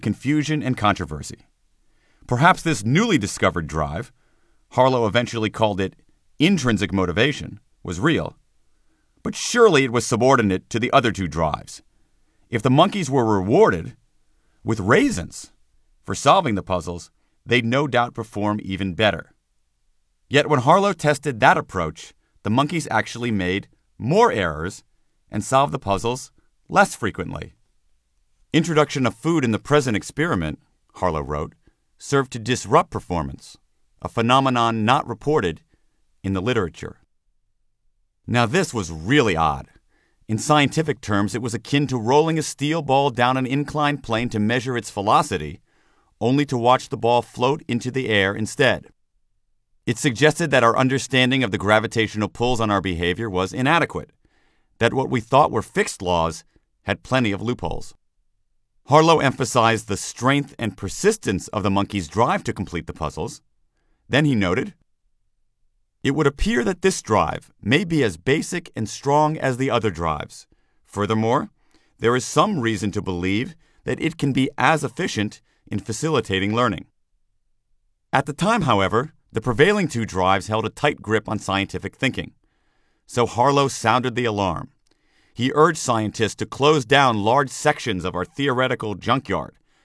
confusion and controversy. Perhaps this newly discovered drive, Harlow eventually called it intrinsic motivation, was real, but surely it was subordinate to the other two drives. If the monkeys were rewarded with raisins for solving the puzzles, they'd no doubt perform even better. Yet when Harlow tested that approach, the monkeys actually made more errors and solved the puzzles less frequently. Introduction of food in the present experiment, Harlow wrote, served to disrupt performance, a phenomenon not reported in the literature. Now this was really odd. In scientific terms, it was akin to rolling a steel ball down an inclined plane to measure its velocity, only to watch the ball float into the air instead. It suggested that our understanding of the gravitational pulls on our behavior was inadequate, that what we thought were fixed laws had plenty of loopholes. Harlow emphasized the strength and persistence of the monkey's drive to complete the puzzles. Then he noted, "It would appear that this drive may be as basic and strong as the other drives. Furthermore, there is some reason to believe that it can be as efficient in facilitating learning." At the time, however, the prevailing two drives held a tight grip on scientific thinking. So Harlow sounded the alarm. He urged scientists to close down large sections of our theoretical junkyard,